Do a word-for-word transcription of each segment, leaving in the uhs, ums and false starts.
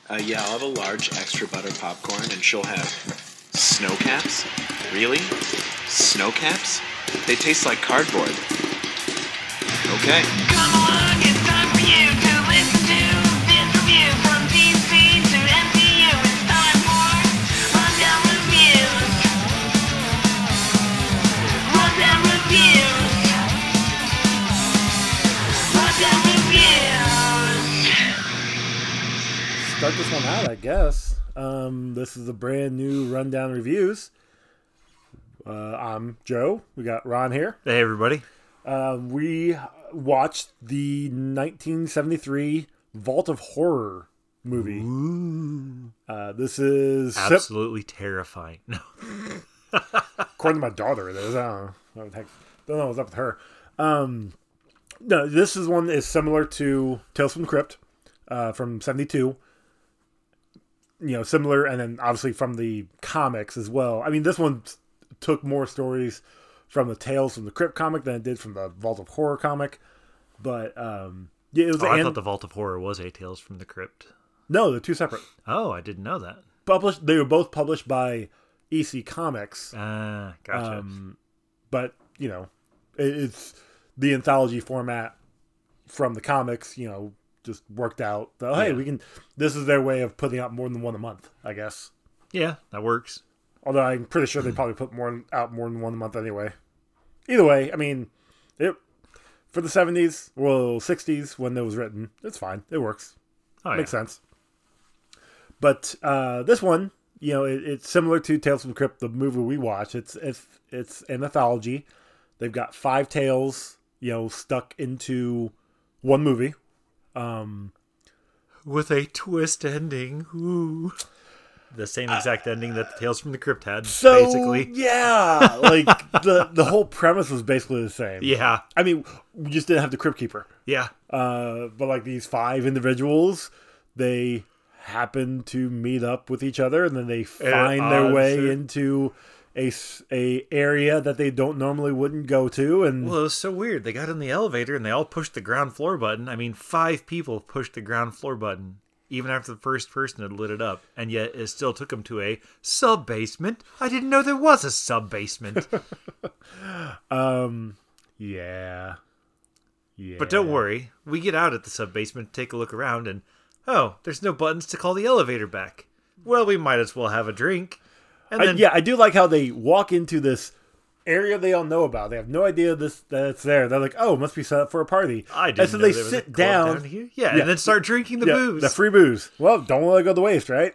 Uh, yeah, I'll have a large extra butter popcorn, and she'll have snow caps. Really? Snow caps? They taste like cardboard. Okay. Come along, it's time for you to listen to this review from D C to M C U. It's time for Rundown Reviews. Rundown Reviews. Rundown Reviews. Start this one out, I guess. Um, this is a brand new Rundown Reviews. Uh, I'm Joe. We got Ron here. Hey, everybody. Uh, we watched the nineteen seventy-three Vault of Horror movie. Uh, this is Absolutely terrifying. No. according to my daughter, it is. I don't know. What the heck, don't know what's up with her. Um, no, this is one that is similar to Tales from the Crypt uh, from seventy-two. You know, similar, and then obviously from the comics as well. I mean, this one took more stories from the Tales from the Crypt comic than it did from the Vault of Horror comic. But, um, yeah, it was... Oh, I an- thought the Vault of Horror was a Tales from the Crypt. No, they're two separate. Oh, I didn't know that. Published, they were both published by E C Comics. Ah, gotcha. Um, but, you know, it, it's the anthology format from the comics, you know, just worked out. So, hey, Yeah. we can... This is their way of putting out more than one a month, I guess. yeah, that works. Although I'm pretty sure they probably put more out more than one a month anyway. Either way, I mean, it for the seventies, well, sixties when it was written, it's fine. It works. Oh, Makes yeah. sense. But uh, this one, you know, it, it's similar to Tales from the Crypt, the movie we watched. It's it's it's an anthology. They've got five tales, you know, stuck into one movie. Um, With a twist ending. Ooh. The same exact ending that the Tales from the Crypt had, so basically. yeah, like the the whole premise was basically the same. Yeah, I mean, we just didn't have the Crypt Keeper. yeah. Uh, but like these five individuals, they happen to meet up with each other, and then they find uh, their way sure. into a, s- a area that they don't normally wouldn't go to. And Well, it was so weird. They got in the elevator and they all pushed the ground floor button. I mean, five people pushed the ground floor button, even after the first person had lit it up. And yet it still took them to a sub-basement. I didn't know there was a sub-basement. um, yeah, yeah. But don't worry. We get out at the sub-basement, take a look around, and, oh, there's no buttons to call the elevator back. Well, we might as well have a drink. And I, then, yeah, I do like how they walk into this area they all know about. They have no idea this that it's there. They're like, oh, it must be set up for a party. I didn't and so know they there was a sit club down. here. Yeah, Yeah. and then start drinking the Yeah, booze. the free booze. Well, don't let it go to waste, right?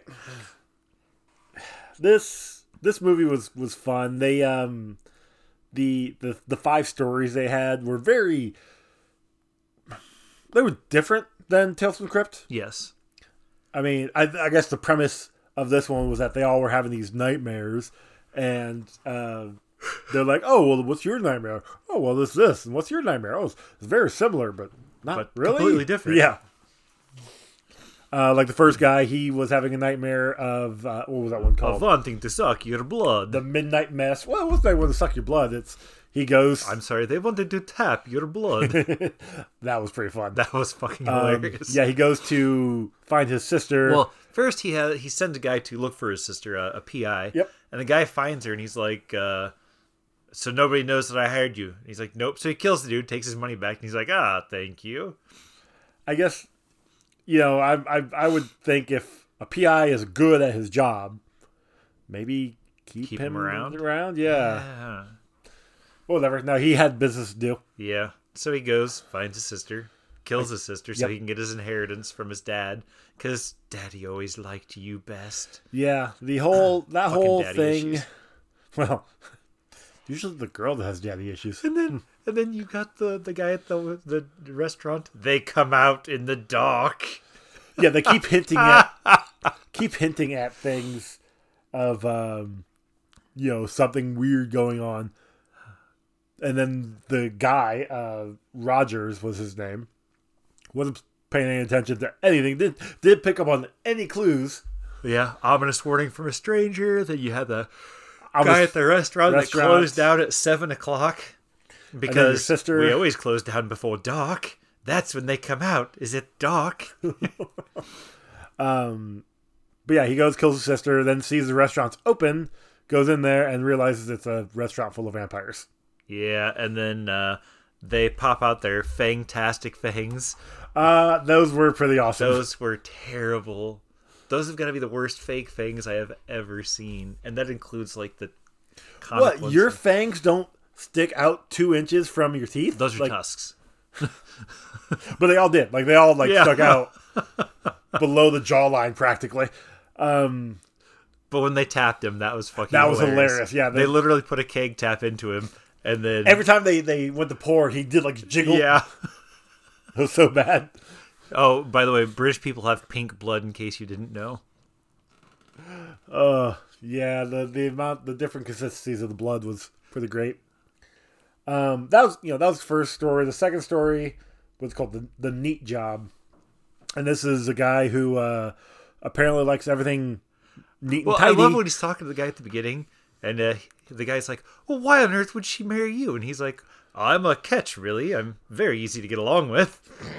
This this movie was was fun. They um the the the five stories they had were very they were different than Tales from the Crypt. Yes. I mean, I, I guess the premise of this one was that they all were having these nightmares, and uh, they're like, "Oh, well, what's your nightmare? Oh, well, it's this, and what's your nightmare? Oh, it's, it's very similar, but not But really completely different." Yeah. Uh, like the first guy, he was having a nightmare of uh, what was that one Of called? wanting to suck your blood. The Midnight Mass. Well, what's that one to suck your blood? It's he goes. I'm sorry, they wanted to tap your blood. That was pretty fun. That was fucking Um, hilarious. yeah, he goes to find his sister. Well, first he had he sends a guy to look for his sister, a, a P I. Yep. And the guy finds her, and he's like, uh, "So nobody knows that I hired you." And he's like, "Nope." So he kills the dude, takes his money back, and he's like, "Ah, thank you." I guess, you know, I, I I would think if a P I is good at his job, maybe keep, Keep him, him around? Around, yeah. Yeah. Whatever. Now he had business to do. Yeah. So he goes, finds his sister, kills his sister, so Yep. he can get his inheritance from his dad, because Daddy always liked you best. Yeah, the whole that Fucking whole daddy thing. issues. Well, usually the girl that has daddy issues. And then, and then you got the, the guy at the the restaurant. They come out in the dark. Yeah, they keep hinting at keep hinting at things of um, you know, something weird going on. And then the guy, uh, Rogers was his name, wasn't paying any attention to anything. Did did pick up on any clues. Yeah, ominous warning from a stranger. Then you had the I guy was- at the restaurant that restaurant. closed out at seven o'clock your because sister- we always close down before dark. That's when they come out. Is it dark? Um, but yeah, he goes, kills his sister, then sees the restaurant's open, goes in there, and realizes it's a restaurant full of vampires. Yeah, and then uh, they pop out their fantastic fangs. Uh, those were pretty awesome. Those were terrible. Those have got to be the worst fake fangs I have ever seen, and that includes like the. comic What? ones. Your fangs don't stick out two inches from your teeth? Those are like, tusks. But they all did. Like they all like Yeah. stuck out below the jawline practically. Um, But when they tapped him, that was fucking. That was hilarious. hilarious, yeah, they, they- literally put a keg tap into him, and then every time they they went to pour, he did like jiggle. yeah. It was so bad. Oh, by the way, British people have pink blood. In case you didn't know. Uh, yeah, the the amount, the different consistencies of the blood was pretty great. Um, that was you know that was the first story. The second story was called the the Neat Job, and this is a guy who uh, apparently likes everything neat Well, and I tidy. love when he's talking to the guy at the beginning, and uh, the guy's like, "Well, why on earth would she marry you?" And he's like, "I'm a catch, really. I'm very easy to get along with."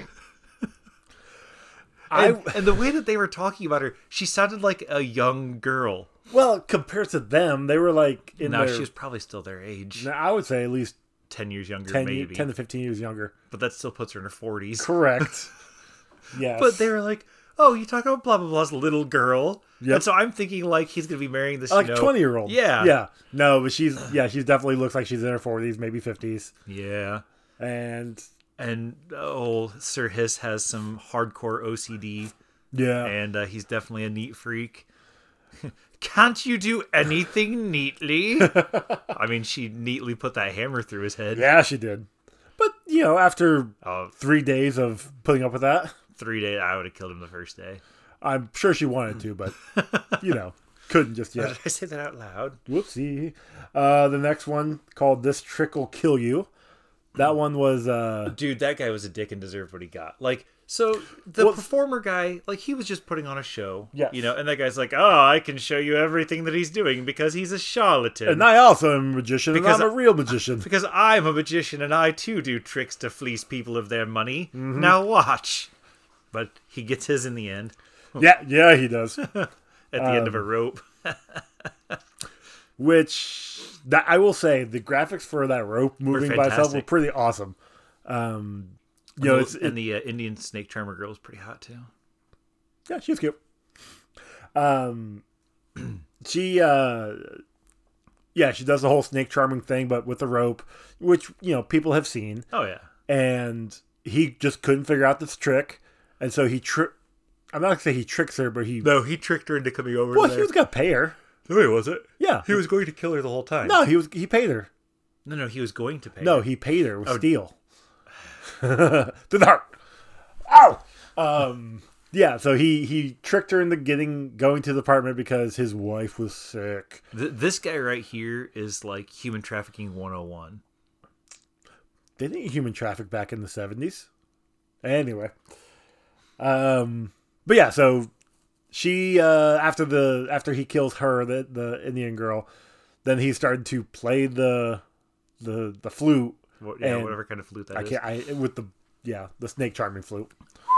And, I and the way that they were talking about her, she sounded like a young girl. well compared to them, they were like in Now their. she was probably still their age, I would say at least ten years younger, ten, maybe. ten to fifteen years younger. But that still puts her in her forties. Correct. Yes. But they were like, "Oh, you talk about blah blah blah's little girl." Yep. And so I'm thinking like he's gonna be marrying this like you know, twenty year old. Yeah, Yeah. No, but she's yeah, she's definitely looks like she's in her forties, maybe fifties. yeah. And And oh, Sir Hiss has some hardcore O C D, yeah. and uh, he's definitely a neat freak. Can't you do anything neatly? I mean, she neatly put that hammer through his head. Yeah, she did. But, you know, after Oh, three days of putting up with that, three days, I would have killed him the first day. I'm sure she wanted to, but, you know, couldn't just Did yet. I say that out loud? Whoopsie. Uh, the next one called This Trick Will Kill You. That one was, uh, Dude, that guy was a dick and deserved what he got. Like, so the Well- performer guy, like, he was just putting on a show. Yes. You know, and that guy's like, oh, I can show you everything that he's doing because he's a charlatan. and I also am a magician, Because and I'm a I- real magician. Because I'm a magician and I too do tricks to fleece people of their money. Mm-hmm. Now watch. But he gets his in the end, Yeah, yeah, he does. at the end of a rope. Which, that I will say, the graphics for that rope moving by itself were fantastic. pretty awesome. Um, you know, it's, and the uh, Indian snake charmer girl is pretty hot too. yeah, she was cute. Um, she, uh, yeah, she does the whole snake charming thing, but with the rope, which, you know, people have seen. Oh yeah. And he just couldn't figure out this trick. And so he, tri- I'm not going to say he tricks her, but he, No, he tricked her into coming over well, to he was going to pay her. there. Wait, was it? Yeah. He was going to kill her the whole time. No, he was, he paid her. no, no, he was going to pay. No, her. he paid her with Oh. steel. To the heart. Ow! Um, yeah, so he, he tricked her into getting going to the apartment because his wife was sick. Th- this guy right here is like human trafficking one oh one. They didn't human traffic back in the seventies. Anyway. Um, but yeah, so she, uh, after the, after he kills her, the, the Indian girl, then he started to play the, the, the flute. What, yeah, And whatever kind of flute that I is. can't, I, with the, yeah, the snake charming flute.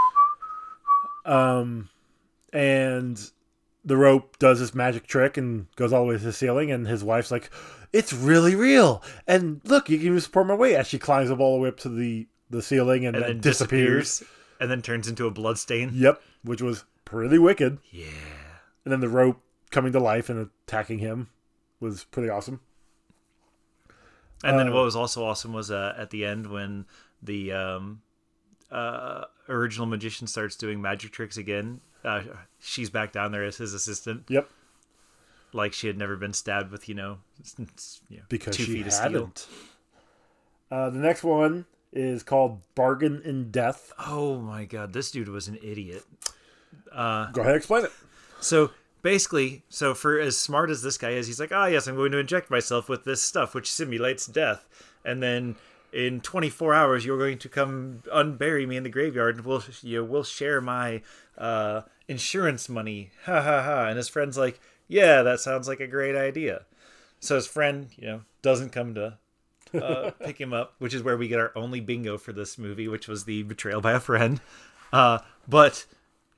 Um, and the rope does this magic trick and goes all the way to the ceiling, and his wife's like, it's really real. And look, you can even support my weight as she climbs up all the way up to the, the ceiling and, and then then disappears. disappears, and then turns into a blood stain. Yep, which was pretty wicked. Yeah. And then the rope coming to life and attacking him was pretty awesome. And then Uh, what was also awesome was uh, at the end when the um, uh, original magician starts doing magic tricks again. Uh, she's back down there as his assistant, Yep, like she had never been stabbed with, you know, s- s- you know, because two she feet of steel. hadn't. Uh, the next one is called Bargain in Death. Oh my god, this dude was an idiot. Go ahead, explain it. So basically, so for as smart as this guy is, he's like, ah, yes, I'm going to inject myself with this stuff which simulates death, and then in twenty-four hours you're going to come unbury me in the graveyard, and we'll you know, we'll share my uh, insurance money. Ha ha ha! And his friend's like, yeah, that sounds like a great idea. So his friend, you know, doesn't come to uh, pick him up, which is where we get our only bingo for this movie, which was the betrayal by a friend. Uh, but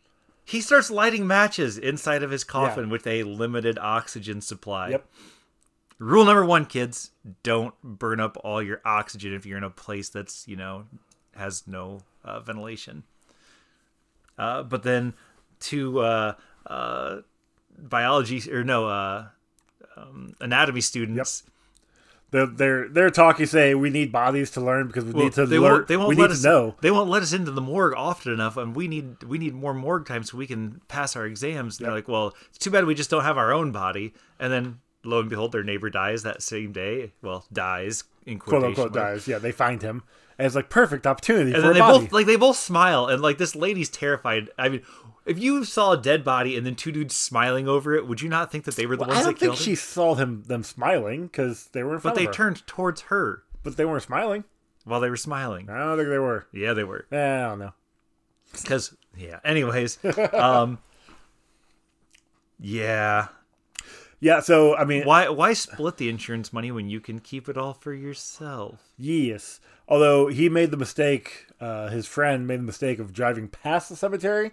He starts lighting matches inside of his coffin Yeah. with a limited oxygen supply. Yep. Rule number one, kids: don't burn up all your oxygen if you're in a place that's, you know, has no uh, ventilation. Uh, but then to uh, uh, biology or no uh, um, anatomy students. They're, they're, they're talking, say, we need bodies to learn because we Well, need to they learn. won't. They won't we let need us to know. They won't let us into the morgue often enough, and we need we need more morgue time so we can pass our exams. And They're like, well, it's too bad we just don't have our own body. And then lo and behold, their neighbor dies that same day. Well, dies in Quote quotation unquote marks. dies. Yeah, they find him. And it's like perfect opportunity And for then a they body. both like they both smile, and like this lady's terrified. I mean, if you saw a dead body and then two dudes smiling over it, would you not think that they were the Well, I ones don't that think killed she him? saw him them smiling because they were in front But they of her. turned towards her But they weren't smiling. while they were smiling. I don't think they were. Yeah, they were. Eh, I don't know. Because yeah. Anyways, um, yeah. Yeah, so I mean, Why why split the insurance money when you can keep it all for yourself? yes. Although he made the mistake, uh, his friend made the mistake of driving past the cemetery.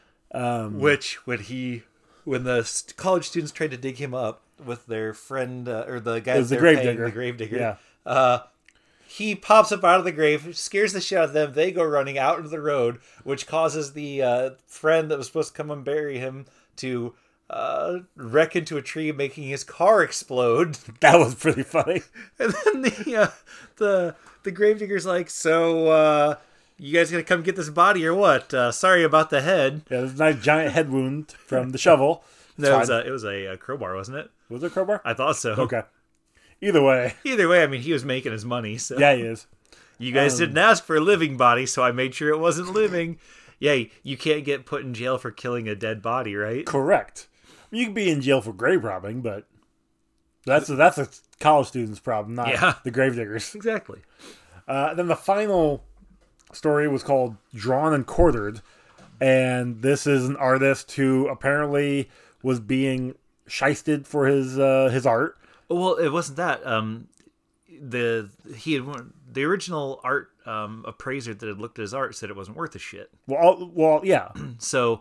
Which when he when the st- college students tried to dig him up with their friend uh, or the guy was the they're grave paying, digger. the grave digger, Yeah. uh, he pops up out of the grave, scares the shit out of them. They go running out into the road, which causes the uh, friend that was supposed to come and bury him to uh, wreck into a tree, making his car explode. That was pretty funny. And then the uh, the the gravedigger's like, "So, uh, you guys gonna come get this body or what? Uh, sorry about the head." Yeah, there's a nice giant head wound from the shovel. It's No, it was fine. a it was a, uh crowbar, wasn't it? Was it a crowbar? I thought so. Okay. Either way, Either way, I mean, he was making his money. So yeah, he is. you guys didn't ask for a living body, so I made sure it wasn't living. Yeah, you can't get put in jail for killing a dead body, right? Correct. You can be in jail for grave robbing, but that's a, that's a college student's problem, not Yeah. the gravediggers. Exactly. Uh, then the final story was called Drawn and Quartered, and this is an artist who apparently was being shysted for his uh, his art. Well, it wasn't that. Um, the he had won- the original art um, appraiser that had looked at his art said it wasn't worth a shit. Well, all, well, yeah, So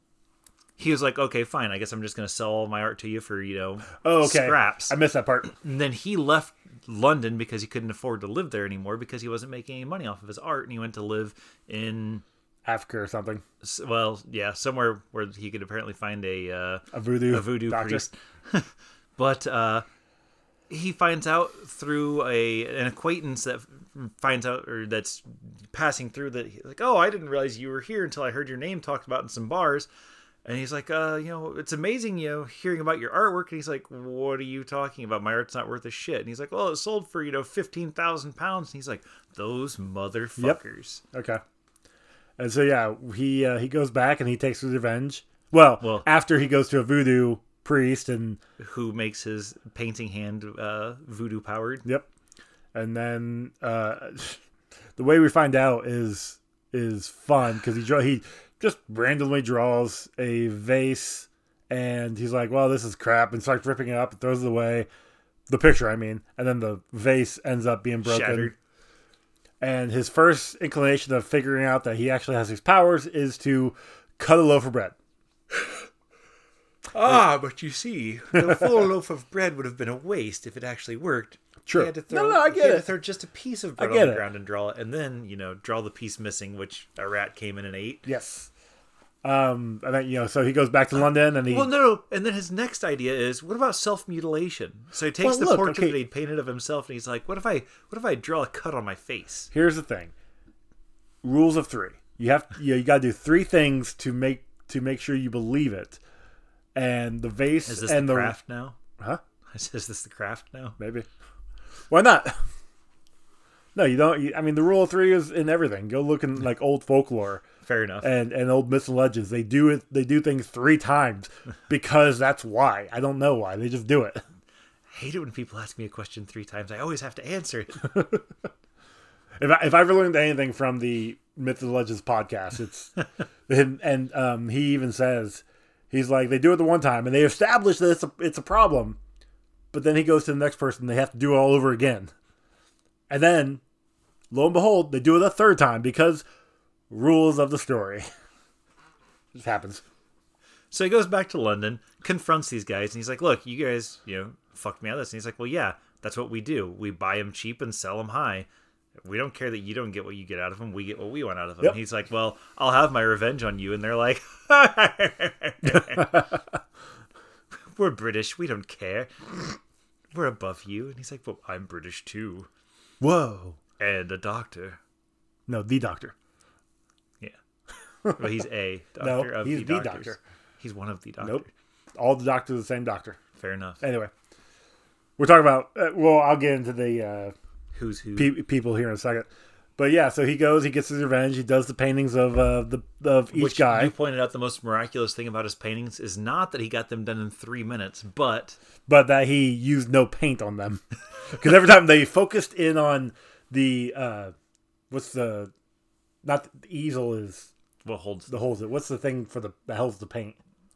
he was like, "Okay, fine. I guess I'm just going to sell all my art to you for you know oh, okay. scraps." I missed that part. And then he left London because he couldn't afford to live there anymore because he wasn't making any money off of his art, and he went to live in Africa or something. s- well, yeah, somewhere where he could apparently find a uh, A voodoo, a voodoo doctor. priest. But uh, he finds out through a an acquaintance that finds out or that's passing through that like, oh, I didn't realize you were here until I heard your name talked about in some bars. And he's like, uh, you know, it's amazing, you know, hearing about your artwork. And he's like, what are you talking about? My art's not worth a shit. And he's like, well, it sold for, you know, fifteen thousand pounds. And he's like, those motherfuckers. Okay. And so yeah, he uh, he goes back and he takes his revenge. Well, Well- after he goes to a voodoo priest and Who makes his painting hand uh, voodoo powered. yep, and then uh, the way we find out is is fun because he draw he just randomly draws a vase and he's like, well, this is crap, and starts ripping it up and throws it away. The picture, I mean, and then the vase ends up being broken. Shattered. And his first inclination of figuring out that he actually has these powers is to cut a loaf of bread. Ah, but you see, the full loaf of bread would have been a waste if it actually worked. True. He had to No, throw, no, I he get had to it. throw just a piece of bread get on the it. ground and draw it, and then you know draw the piece missing, which a rat came in and ate. Yes. Um, and then, you know, so he goes back to London and he. Well, no, no, and then his next idea is, what about self mutilation? So he takes Well, the look, portrait okay. that he painted of himself, and he's like, what if I, what if I draw a cut on my face? Here's the thing. Rules of three. You have you, you got to do three things to make to make sure you believe it. And the vase Is this and the the craft now? Huh? Is this the craft now? Maybe. Why not? No, you don't. You, I mean, the rule of three is in everything. Go look in like old folklore Fair enough. and, and old myths and legends. They do it. They do things three times because that's why. I don't know why. They just do it. I hate it when people ask me a question three times. I always have to answer it. If I, if I ever learned anything from the Myths and Legends podcast, it's and, and um, he even says he's like they do it the one time and they establish that it's a, it's a problem, but then he goes to the next person, they have to do it all over again, and then lo and behold, they do it a third time because rules of the story. It just happens. So he goes back to London, confronts these guys, and he's like, look, you guys, you know, fucked me out of this. And he's like, well, yeah, that's what we do. We buy them cheap and sell them high. We don't care that you don't get what you get out of them. We get what we want out of them. Yep. And he's like, well, I'll have my revenge on you. And they're like, we're British. We don't care. We're above you. And he's like, well, I'm British too. Whoa. And a doctor. No, the doctor. Yeah. Well, he's a doctor No, of he's the the doctors. doctor. He's one of the doctors. Nope. All the doctors are the same doctor. Fair enough. Anyway, we're talking about. Uh, well, I'll get into the uh, Who's who? pe- people here in a second. But yeah, so he goes, he gets his revenge. He does the paintings of uh, the of each Which guy. you pointed out the most miraculous thing about his paintings is not that he got them done in three minutes, but But that he used no paint on them. Because every time they focused in on the uh, what's the not the easel is what holds the holds it. What's the thing for the that holds the paint?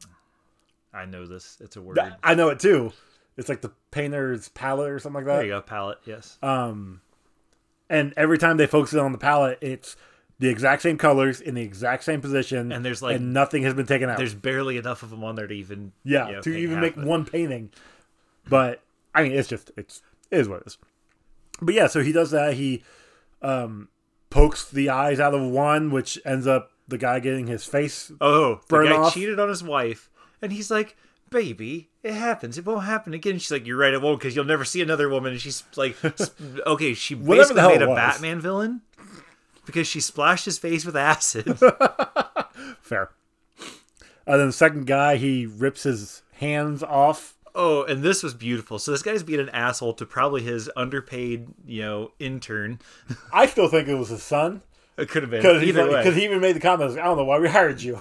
I know this. It's a word. That- I know it too. It's like the painter's palette or something like that. There you go, palette. Yes. Um, and every time they focus in on the palette, it's the exact same colors in the exact same position, And there's, like- and nothing has been taken out. There's barely enough of them on there to even yeah, you know, to paint even half make of it. one painting. But I mean, it's just it's it is what it is. But yeah, so he does that. He um, pokes the eyes out of one, which ends up the guy getting his face. Oh, the burn guy off. cheated on his wife, and he's like, "Baby, it happens. It won't happen again." And she's like, "You're right, it won't, because you'll never see another woman." And she's like, sp- "Okay, she Whatever the basically hell made it a was. Batman villain because she splashed his face with acid." Fair. And then the second guy, he rips his hands off. Oh, and this was beautiful. So this guy's being an asshole to probably his underpaid, you know, intern. I still think it was his son. It could have been Because either way. he even made the comments, I don't know why we hired you.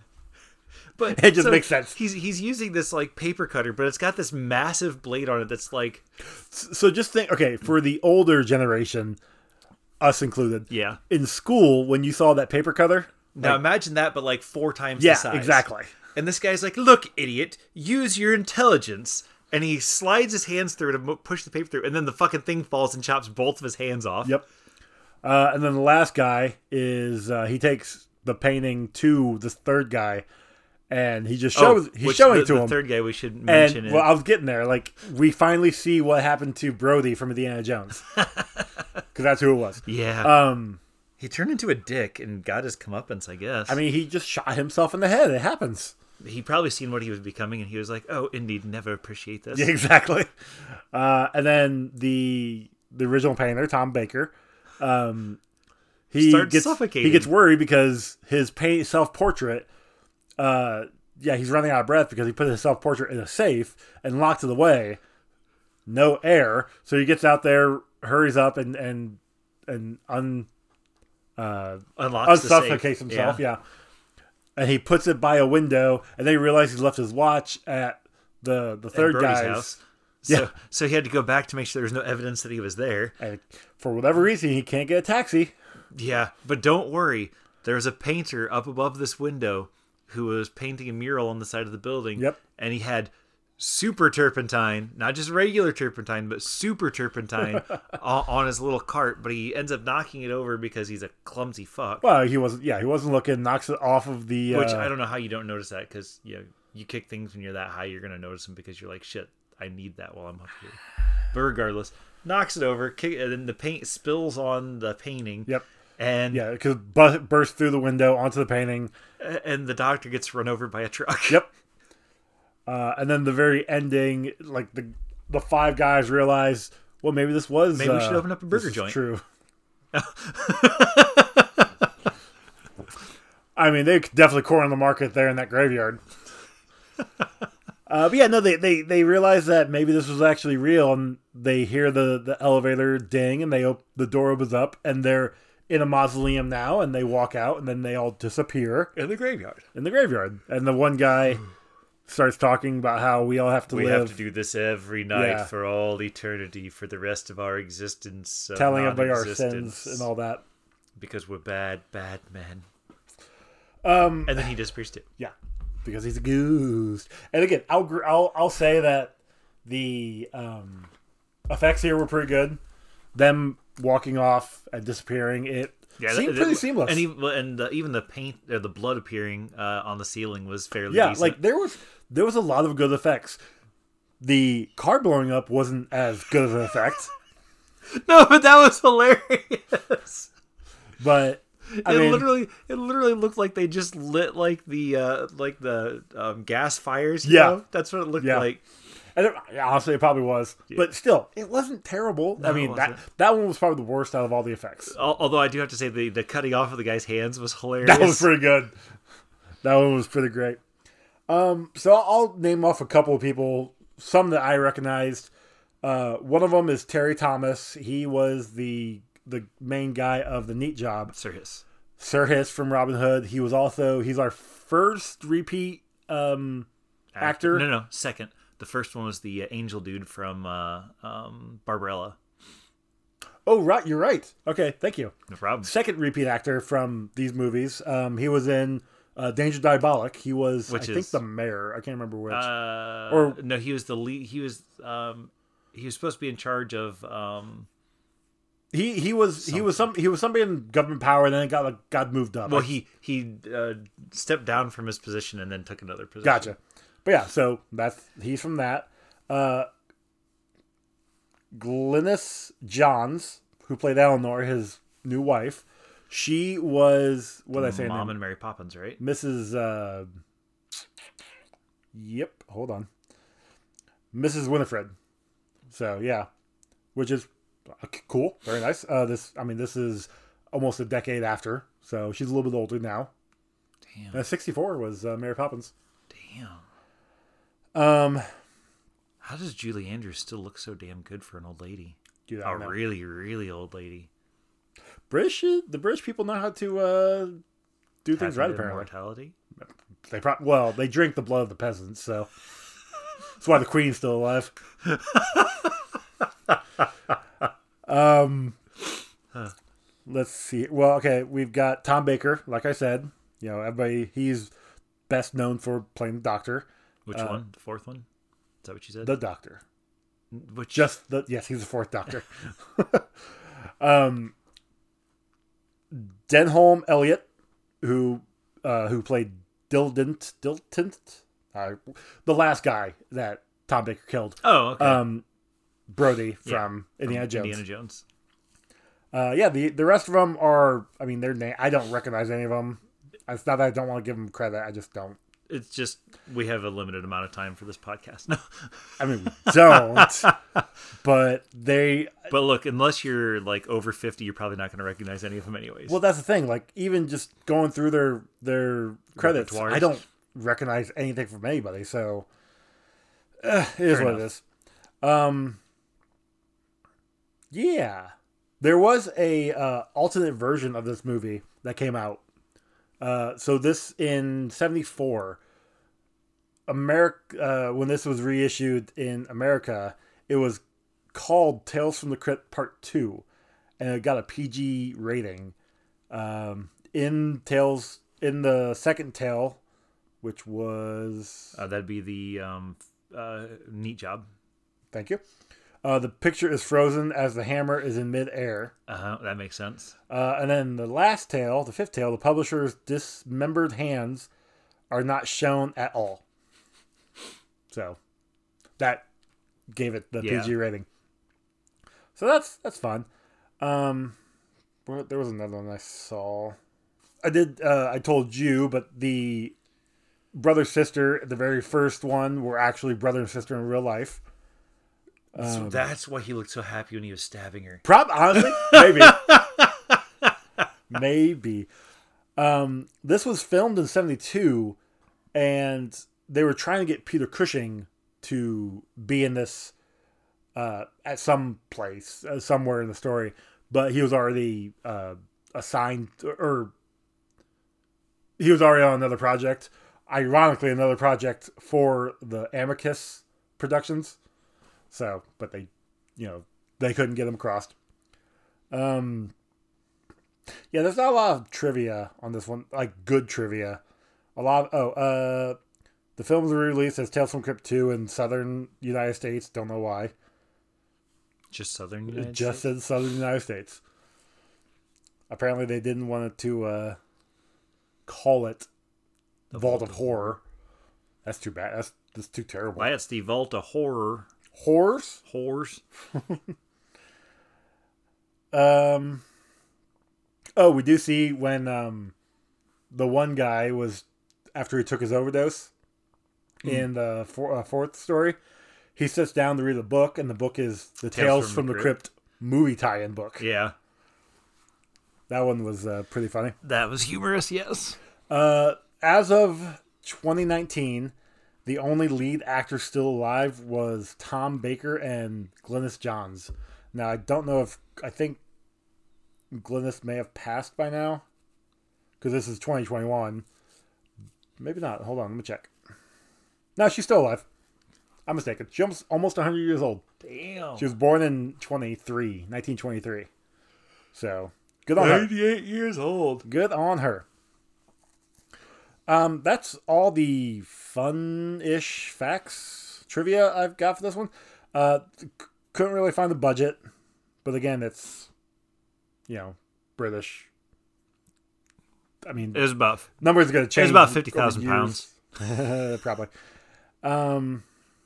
But It just makes sense. He's he's using this like paper cutter, but it's got this massive blade on it that's like, So just think, okay, for the older generation, us included, yeah. in school, when you saw that paper cutter, Now like, imagine that, but like four times yeah, the size. exactly. And this guy's like, "Look, idiot, use your intelligence." And he slides his hands through to mo- push the paper through, and then the fucking thing falls and chops both of his hands off. Yep. Uh, and then the last guy is, uh, he takes the painting to this third guy, and he just shows, he's Oh, which showing the, it to the him. third guy we should mention. And, it. well, I was getting there. Like, we finally see what happened to Brody from Indiana Jones. Because that's who it was. yeah. Um, he turned into a dick and got his comeuppance, I guess. I mean, he just shot himself in the head. It happens. he probably seen what he was becoming, and he was like, "Oh, indeed, never appreciate this." Yeah, exactly. Uh, and then the the original painter, Tom Baker, um, he Starts gets suffocating. he gets worried because his paint self portrait. Uh, yeah, he's running out of breath because he put his self portrait in a safe and locked it away. No air, so he gets out there, hurries up, and and and un uh, Unlocks the safe. unsuffocates himself. Yeah. And he puts it by a window, and then he realizes he left his watch at the the At third Brody's guy's house. So, Yeah. so he had to go back to make sure there was no evidence that he was there. And for whatever reason, he can't get a taxi. Yeah, but don't worry. There's a painter up above this window who was painting a mural on the side of the building. Yep. And he had super turpentine, not just regular turpentine, but super turpentine on, on his little cart. But he ends up knocking it over because he's a clumsy fuck. Well, he wasn't. Yeah, he wasn't looking. Knocks it off of the. Which uh, I don't know how you don't notice that, because you know, you kick things when you're that high, you're going to notice them because you're like, shit, I need that while I'm up here. But regardless, knocks it over, kick, and then the paint spills on the painting. Yep. And Yeah, because bu- burst through the window onto the painting. and the doctor gets run over by a truck. Yep. Uh, and then the very ending, like the the five guys realize, well, maybe this was. Maybe we uh, should open up a burger this is joint. True. I mean, they definitely cornered the market there in that graveyard. Uh, but yeah, no, they, they, they realize that maybe this was actually real, and they hear the, the elevator ding, and they op- the door opens up, and they're in a mausoleum now, and they walk out, and then they all disappear In the graveyard. in the graveyard. And the one guy starts talking about how we all have to We live, have to do this every night Yeah. for all eternity, for the rest of our existence. Of telling everybody our sins non-existence, and all that. because we're bad, bad men. Um, And then he disappears too. Yeah, because he's a goose. And again, I'll gr- I'll I'll say that the um, effects here were pretty good. Them walking off and disappearing, it Yeah, seemed that- pretty that- seamless. And even and the, even the paint or the blood appearing uh, on the ceiling was fairly yeah, decent. like there was there was a lot of good effects. The car blowing up wasn't as good of an effect, no, but that was hilarious. but I it mean, literally it literally looked like they just lit like the uh, like the um, gas fires. You Yeah. know? That's what it looked Yeah. like. I don't, honestly, it probably was, but still, it wasn't terrible. I No, it mean, that wasn't. that one was probably the worst out of all the effects. Al- Although I do have to say the the cutting off of the guy's hands was hilarious. That was pretty good. That one was pretty great. Um, so I'll name off a couple of people, some that I recognized. Uh, one of them is Terry Thomas. He was the the main guy of the Neat Job. Sir Hiss. Sir Hiss from Robin Hood. He was also he's our first repeat um, actor. No, no, second. The first one was the uh, angel dude from uh, um, Barbarella. Oh, right, you're right. Okay, thank you. No problem. Second repeat actor from these movies. Um, he was in uh, Danger Diabolic. He was, Which I is- think, the mayor. I can't remember which. Uh, Or- no, he was the lead. He was um, he was supposed to be in charge of um. he he was he was some he was somebody in government power, and then got like, got moved up. Well, he he uh, stepped down from his position and then took another position. Gotcha. But yeah, so that's he's from that. Uh, Glynis Johns, who played Eleanor, his new wife, she was what did I say? her Mom name? and Mary Poppins, right? Missus Uh, yep. Hold on. Missus Winifred. So yeah, which is uh, cool. Very nice. Uh, this I mean, this is almost a decade after, so she's a little bit older now. Damn. Uh, sixty-four was uh, Mary Poppins. Damn. Um, How does Julie Andrews still look so damn good for an old lady? dude, I A don't know. really, really old lady. British, the British people know how to uh, do things right. Patented Apparently, immortality. they pro- well, they drink the blood of the peasants, so that's why the Queen's still alive. um, let's see. Well, okay, we've got Tom Baker. Like I said, you know, everybody he's best known for playing the Doctor, Which Uh, one? The fourth one? Is that what you said? the Doctor. Which Just the yes, he's the fourth Doctor. um, Denholm Elliott, who uh, who played Dildent Diltint, uh, the last guy that Tom Baker killed. Oh, okay. Um, Brody Yeah, from Indiana Jones. Indiana Jones. Uh, yeah, the the rest of them are. I mean, their name. I don't recognize any of them. It's not that I don't want to give them credit. I just don't. It's just we have a limited amount of time for this podcast. No. I mean, we don't. But they. But look, unless you're like over fifty, you're probably not going to recognize any of them anyways. Well, that's the thing. Like, even just going through their their credits, Repertoires. I don't recognize anything from anybody. So, uh, it is Fair what enough. it is. Um, yeah, there was a uh, alternate version of this movie that came out. Uh, so this in seventy-four, America. Uh, when this was reissued in America, it was called Tales from the Crypt Part Two, and it got a P G rating. Um, in Tales, in the second tale, which was uh, that'd be the um, uh, neat job. thank you. Uh, the picture is frozen as the hammer is in midair. Uh-huh, that makes sense. Uh, and then the last tale, the fifth tale, the publisher's dismembered hands are not shown at all. So that gave it the Yeah. P G rating. So that's that's fun. Um, where- there was another one I saw. I did. Uh, I told you, but the brother sister, the very first one, were actually brother and sister in real life. so that's why he looked so happy when he was stabbing her. Prob honestly, maybe, maybe. Um, this was filmed in seventy-two, and they were trying to get Peter Cushing to be in this uh, at some place, uh, somewhere in the story, but he was already uh, assigned, or he was already on another project. Ironically, another project for the Amicus Productions. So, but they, you know, they couldn't get him crossed. Um, yeah, there's not a lot of trivia on this one, like good trivia. A lot. Of, oh, uh, the film was released as Tales from Crypt two in southern United States. Don't know why. Just southern United It just States? said southern United States. apparently they didn't want it to uh, call it the Vault of Horror. That's too bad. That's that's too terrible. Why, it's the Vault of Horror. Horrors? Horrors. um. Oh, we do see when um, the one guy was, after he took his overdose mm. in the for, uh, fourth story, he sits down to read a book, and the book is the Tales, Tales from, from the, the Crypt. Crypt movie tie-in book. Yeah. That one was uh, pretty funny. That was humorous, yes. Uh, as of twenty nineteen, the only lead actor still alive was Tom Baker and Glynis Johns. Now, I don't know if... I think Glynis may have passed by now, because this is twenty twenty-one. Maybe not. Hold on, let me check. No, she's still alive. I'm mistaken. She's almost, almost one hundred years old. Damn. She was born in twenty-three, nineteen twenty-three. So, good on her. ninety-eight years old. Good on her. Um, that's all the fun-ish facts, trivia I've got for this one. Uh, c- couldn't really find the budget, but again, it's, you know, British. I mean, it was about numbers are going to change. It was about fifty thousand pounds, probably. Um,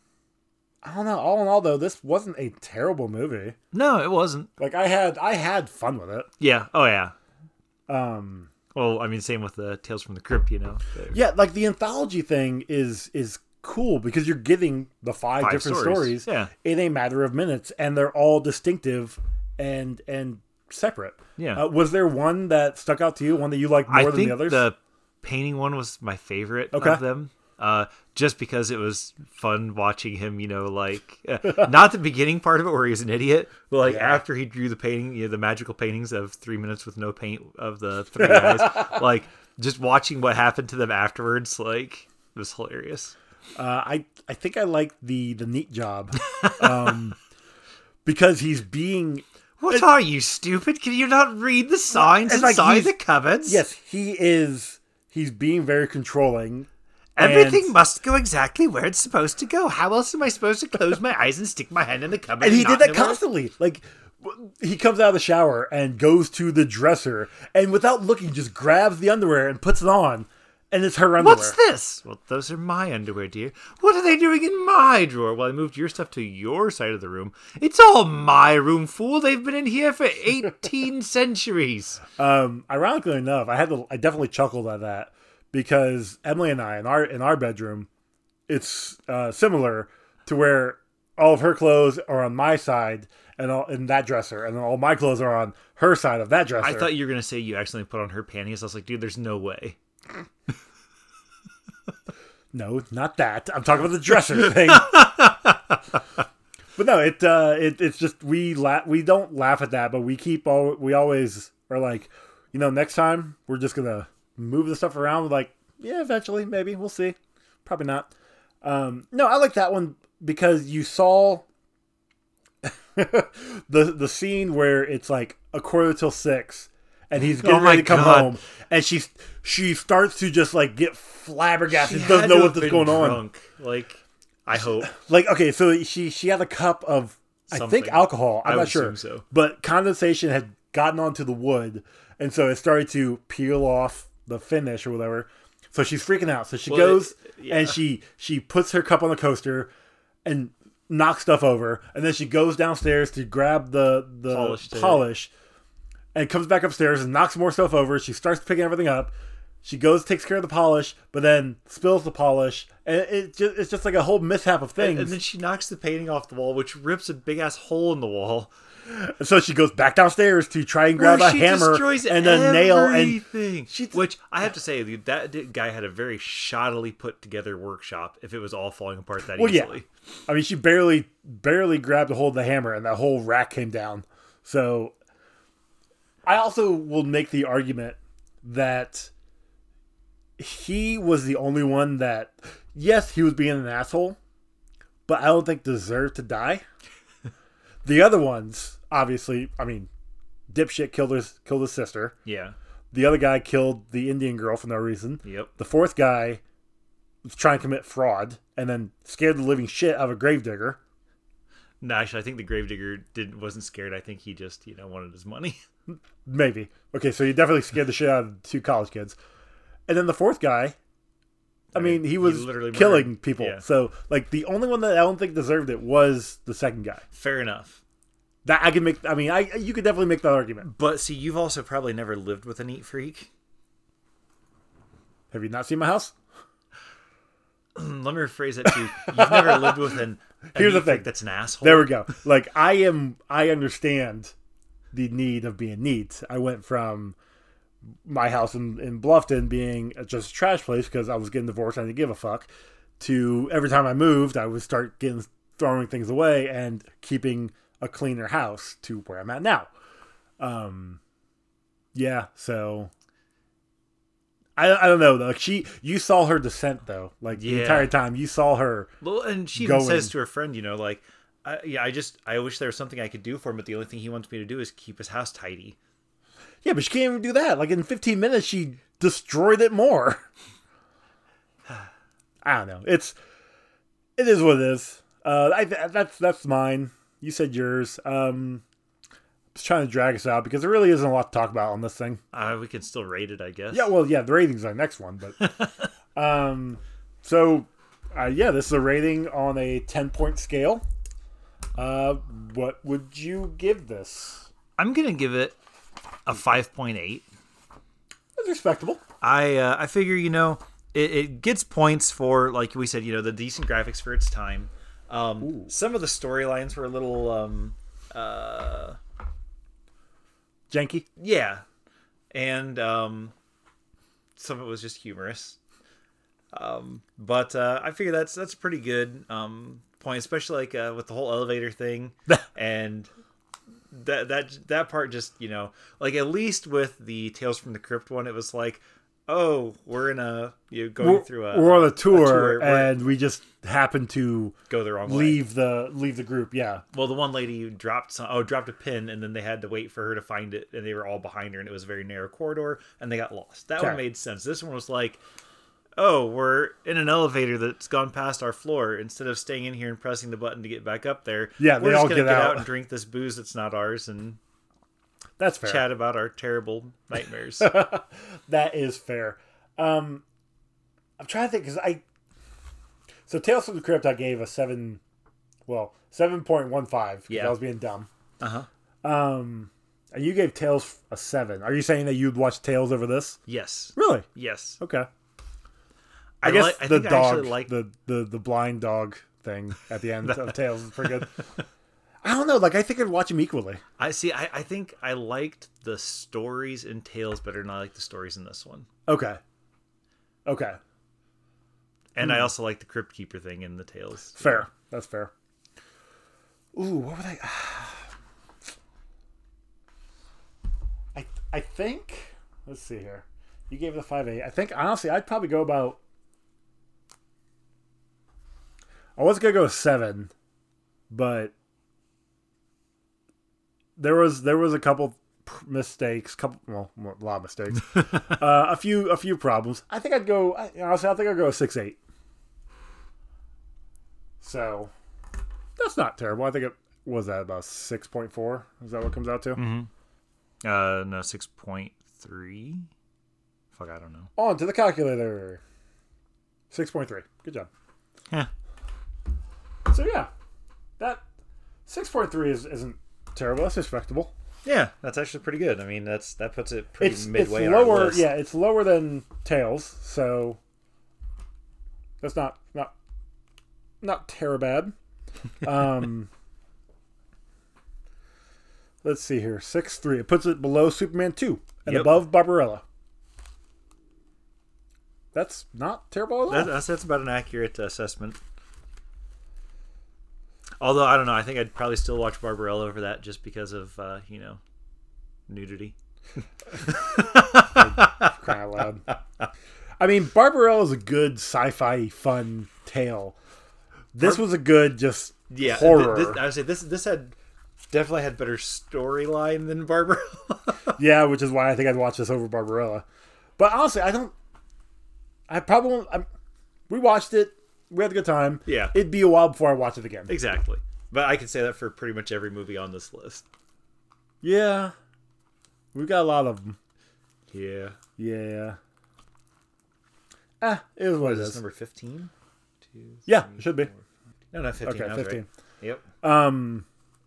I don't know. All in all, though, this wasn't a terrible movie. No, it wasn't. Like I had, I had fun with it. Yeah. Oh yeah. Um. Well, I mean, same with the Tales from the Crypt, you know. They're... Yeah, like the anthology thing is is cool because you're getting the five, five different stories, stories yeah. in a matter of minutes, and they're all distinctive and and separate. Yeah. Uh, was there one that stuck out to you? One that you liked more I than think the others? The painting one was my favorite okay. of them. Uh, just because it was fun watching him, you know, like uh, not the beginning part of it where he was an idiot, but like yeah. after he drew the painting, you know, the magical paintings of three minutes with no paint of the three guys, like just watching what happened to them afterwards, like it was hilarious. Uh, I I think I like the the neat job, um, because he's being. What it, are you, stupid? Can you not read the signs inside like the cupboards? Yes, he is. He's being very controlling. Everything and, must go exactly where it's supposed to go. How else am I supposed to close my eyes and stick my hand in the cupboard? And he and did that constantly. It? Like, he comes out of the shower and goes to the dresser, and without looking, just grabs the underwear and puts it on, and it's her underwear. What's this? Well, those are my underwear, dear. What are they doing in my drawer? Well, I moved your stuff to your side of the room. It's all my room, fool. They've been in here for eighteen centuries. Um, ironically enough, I had to, I definitely chuckled at that. Because Emily and I, in our in our bedroom, it's uh, similar to where all of her clothes are on my side and all, in that dresser, and then all my clothes are on her side of that dresser. I thought you were going to say you accidentally put on her panties. I was like, dude, there's no way. No, not that. I'm talking about the dresser thing. But no, it uh, it it's just we la- we don't laugh at that, but we keep all we always are like, you know, next time we're just gonna move the stuff around. We're like, yeah, eventually, maybe we'll see. Probably not. Um, no, I like that one because you saw the the scene where it's like a quarter till six, and he's getting oh ready to come God. home, and she she starts to just like get flabbergasted, doesn't know what's going drunk. on. Like, I hope. Like, okay, so she she had a cup of Something. I think alcohol. I'm I not sure, so. But condensation had gotten onto the wood, and so it started to peel off the finish or whatever. So she's freaking out. So she well, goes it, yeah. and she she puts her cup on the coaster and knocks stuff over, and then she goes downstairs to grab the the polish, polish and comes back upstairs and knocks more stuff over. She starts picking everything up. She goes, takes care of the polish, but then spills the polish, and it just, it's just like a whole mishap of things. And, and then she knocks the painting off the wall, which rips a big ass hole in the wall. And so she goes back downstairs to try and grab Where a she hammer destroys and a nail, and she, which I have to say, that guy had a very shoddily put together workshop. If it was all falling apart that well, easily, yeah. I mean, she barely barely grabbed a hold of the hammer, and that whole rack came down. So, I also will make the argument that he was the only one that, yes, he was being an asshole, but I don't think deserved to die. The other ones, obviously, I mean, dipshit killed his killed his sister. Yeah. The other guy killed the Indian girl for no reason. Yep. The fourth guy was trying to commit fraud and then scared the living shit out of a gravedigger. No, actually, I think the gravedigger didn't wasn't scared. I think he just, you know, wanted his money. Maybe. Okay, so you definitely scared the shit out of two college kids. And then the fourth guy, I, I mean, mean, he he was literally killing murdered- people. yeah. So, like, the only one that I don't think deserved it was the second guy. Fair enough. That I can make. I mean, I you could definitely make that argument. But see, you've also probably never lived with a neat freak. Have you not seen my house? Let me rephrase that too. You've never lived with an a Here's neat the thing. freak that's an asshole. There we go. Like, I am. I understand the need of being neat. I went from my house in, in Bluffton being just a trash place because I was getting divorced and I didn't give a fuck, to every time I moved, I would start getting throwing things away and keeping a cleaner house to where I'm at now. Um, yeah, so I I don't know though. Like she, you saw her descent though. Like the Yeah. entire time, you saw her. Well, and she even going. says to her friend, you know, like, I, yeah, I just, I wish there was something I could do for him, but the only thing he wants me to do is keep his house tidy. Yeah, but she can't even do that. Like in fifteen minutes, she destroyed it more. I don't know. It's it is what it is. Uh, I that's that's mine. You said yours. Um, I was trying to drag us out because there really isn't a lot to talk about on this thing. Uh, we can still rate it, I guess. Yeah, well, yeah, the rating's our next one, but um, so uh, yeah, this is a rating on a ten point scale. Uh, what would you give this? I'm gonna give it a five point eight. That's respectable. I uh, I figure, you know, it, it gets points for, like we said, you know, the decent graphics for its time. Um, some of the storylines were a little, um, uh, Janky. yeah, and um, some of it was just humorous. Um, but uh, I figure that's that's a pretty good um, point, especially like uh, with the whole elevator thing, and that that that part just, you know, like at least with the Tales from the Crypt one, it was like, oh, we're in a you know, going We're, through a we're on a tour, tour, we're- and we just happen to go the wrong way. leave the leave the group. Yeah, Well, the one lady dropped some, oh, dropped a pin, and then they had to wait for her to find it, and they were all behind her, and it was a very narrow corridor, and they got lost. That one Okay. made sense. This one was like, oh, we're in an elevator that's gone past our floor. Instead of staying in here and pressing the button to get back up there, Yeah, we're they just all gonna get get out. out and drink this booze that's not ours and that's fair. chat about our terrible nightmares. That is fair. Um, I'm trying to think because I. So Tales from the Crypt, I gave a seven, well, seven point one five. Yeah. I was being dumb. Uh huh. Um, and you gave Tales a seven. Are you saying that you'd watch Tales over this? Yes. Really? Yes. Okay. I, I guess li- I the think I dog, actually like the, the the blind dog thing at the end of Tales is pretty good. I don't know. Like I think I'd watch them equally. I see. I, I think I liked the stories in Tales better than I like the stories in this one. Okay. Okay. And Hmm. I also like the Crypt Keeper thing in the Tales. Fair. That's fair. Ooh, what would I? I I think. Let's see here. You gave it a five eight. I think honestly, I'd probably go about. I was gonna go seven, but there was there was a couple mistakes, couple well, a lot of mistakes, uh, a few a few problems. I think I'd go. I, honestly, I think I'd go a six eight. So that's not terrible. I think it was that about six point four. Is that what it comes out to? Mm-hmm. Uh, no, six point three. Fuck, I don't know. On to the calculator. Six point three. Good job. Yeah. So yeah, that six point three is isn't terrible. That's respectable. Yeah, that's actually pretty good. I mean, that's that puts it pretty It's midway it's on our lower. list. Yeah, it's lower than Tails. So that's not not not terrible bad. Um, let's see here. Six three. It puts it below Superman two and Yep. above Barbarella. That's not terrible at all. That, that's that's about an accurate assessment. Although I don't know, I think I'd probably still watch Barbarella over that just because of uh, you know, nudity. Crying out loud. I mean, Barbarella is a good sci-fi fun tale. This was a good just Yeah, horror. th- this, I would say this this had definitely had better storyline than Barbarella. Yeah, which is why I think I'd watch this over Barbarella. But honestly, I don't. I probably won't. I'm, we watched it. We had a good time. Yeah. It'd be a while before I watch it again. Exactly, but I can say that for pretty much every movie on this list. Yeah. We've got a lot of them. Yeah. Yeah. Ah, it is what What it is this, is. number fifteen? Two, Yeah, three, it should be. four, five. No, not fifteen. Okay, I was fifteen. Right. Yep. Um,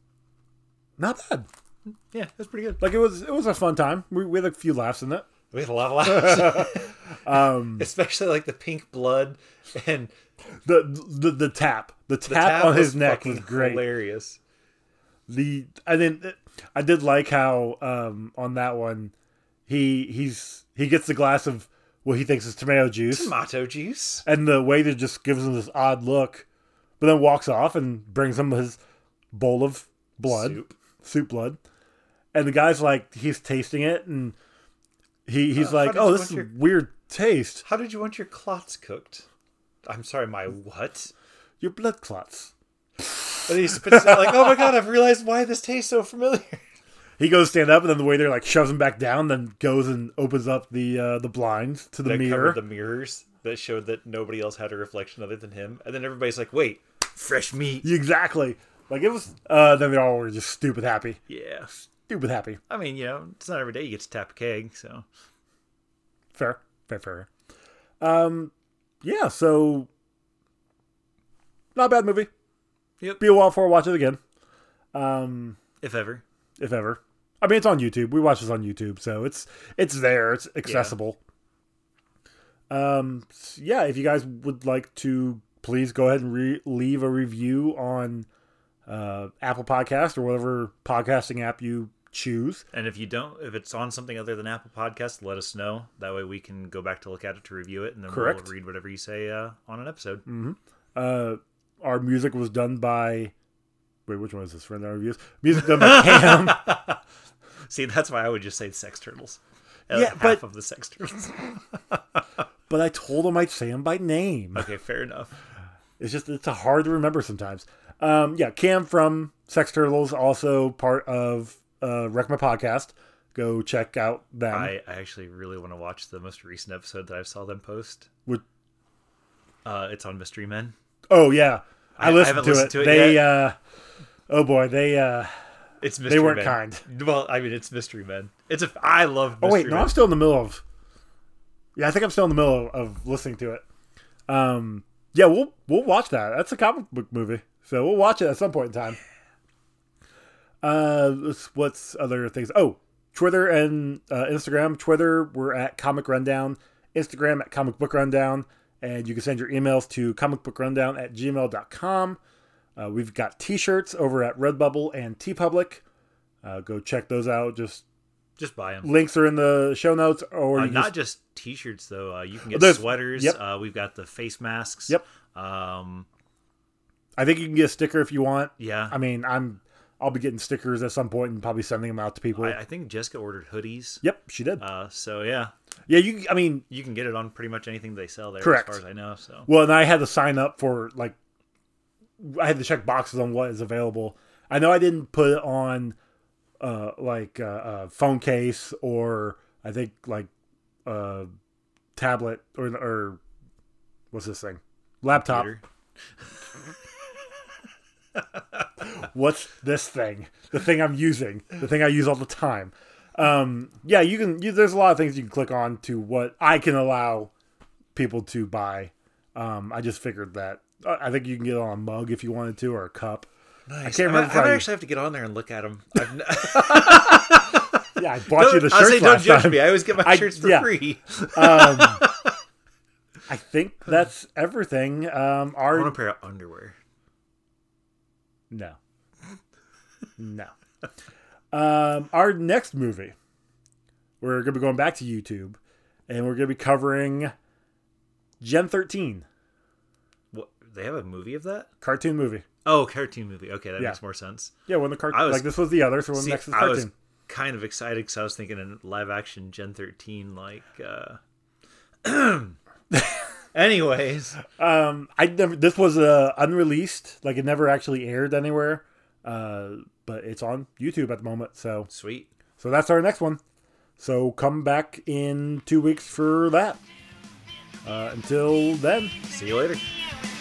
not bad. Yeah, that's pretty good. Like it was, it was a fun time. We, we had a few laughs in it. We had a lot of laughs. Um, Especially like the pink blood and the the the tap, the the tap, tap on was his neck fucking was great. hilarious. The I didn't. I did like how um on that one, he he's he gets the glass of what he thinks is tomato juice, Tomato juice. and the waiter just gives him this odd look, but then walks off and brings him his bowl of blood, Soup. soup blood, and the guy's like he's tasting it and he he's Uh, how like, did oh, you this is want a your- weird taste. How did you want your clots cooked? I'm sorry, my what? Your blood clots. And he spits it out like, oh my god, I've realized why this tastes so familiar. He goes stand up, and then the waiter like shoves him back down. Then goes and opens up the uh, the blinds to the That mirror. covered the mirrors that showed that nobody else had a reflection other than him. And then everybody's like, wait, fresh meat. Exactly. Like it was. Uh, then they all were just stupid happy. Yeah. Stupid happy. I mean, you know, it's not every day you get to tap a keg, so. Fair. Fair. Fair. Um. Yeah. So. Not a bad movie. Yep. Be a while before I watch it again. Um. If ever. If ever. I mean, it's on YouTube. We watch this on YouTube, so it's it's there. It's accessible. Um. Yeah. If you guys would like to, please go ahead and re- leave a review on uh, Apple Podcast or whatever podcasting app you choose. And if you don't, if it's on something other than Apple Podcasts, let us know. That way we can go back to look at it to review it, and then Correct. we'll read whatever you say uh, on an episode. Uh, our music was done by. Wait, which one is this? Friend reviews. Music done by Cam. See, that's why I would just say Sex Turtles. Uh, Yeah, half but- of the Sex Turtles. But I told him I'd say him by name. Okay, fair enough. It's just it's hard to remember sometimes. Um, yeah, Cam from Sex Turtles, also part of uh, Wreck My Podcast. Go check out them. I, I actually really want to watch the most recent episode that I saw them post. Would- Uh, it's on Mystery Men. oh yeah, I, I- I listened, haven't to, listened it. to it They yet. uh, oh boy, they uh, It's Mystery weren't Men. kind. Well, I mean, it's Mystery Men. It's a. I love. oh Mystery wait, no, Men. I'm still in the middle of. Yeah, I think I'm still in the middle of, of listening to it. Um, yeah, we'll we'll watch that. That's a comic book movie, so we'll watch it at some point in time. Uh, let's, what's other things? Oh, Twitter and uh, Instagram. Twitter, we're at Comic Rundown. Instagram at Comic Book Rundown, and you can send your emails to comicbookrundown at gmail dot com. Uh, we've got T-shirts over at Redbubble and TeePublic. Uh, go check those out. Just Just buy them. links are in the show notes, or Uh, you not just, just T-shirts though. Uh, you can get There's- sweaters. yep. Uh, we've got the face masks. Yep. Um. I think you can get a sticker if you want. Yeah. I mean, I'm I'll be getting stickers at some point and probably sending them out to people. I, I think Jessica ordered hoodies. Yep, she did. Uh. So yeah, yeah, you. I mean, you can get it on pretty much anything they sell there, Correct. as far as I know. So well, and I had to sign up for like, I had to check boxes on what is available. I know I didn't put it on, uh, like uh, uh, phone case or I think like, uh, tablet or or what's this thing, laptop. Computer. What's this thing? The thing I'm using. The thing I use all the time. Um, yeah, you can. You, there's a lot of things you can click on to what I can allow people to buy. Um, I just figured that. uh, I think you can get it on a mug if you wanted to, or a cup. Nice. I can't remember. I, if I I- actually have to get on there and look at them. I've n- Yeah, I bought you the I'll shirts say, don't last judge time. me. I always get my I- shirts for yeah. free. Um, I think that's everything. Um, I want a our pair of underwear. no, no. Um, our next movie, we're gonna be going back to YouTube, and we're gonna be covering Gen thirteen What? They have a movie of that? cartoon movie. Oh, cartoon movie. Okay, that Yeah. makes more sense. Yeah, when the cartoon I was- like this was the other, so when See, the next is I cartoon. was kind of excited because I was thinking in live action Gen thirteen, like. Uh... Anyways, Um, I never. This was uh, unreleased, like it never actually aired anywhere. Uh, but it's on YouTube at the moment, so sweet. so that's our next one. So come back in two weeks for that. Uh, until then. See you later. You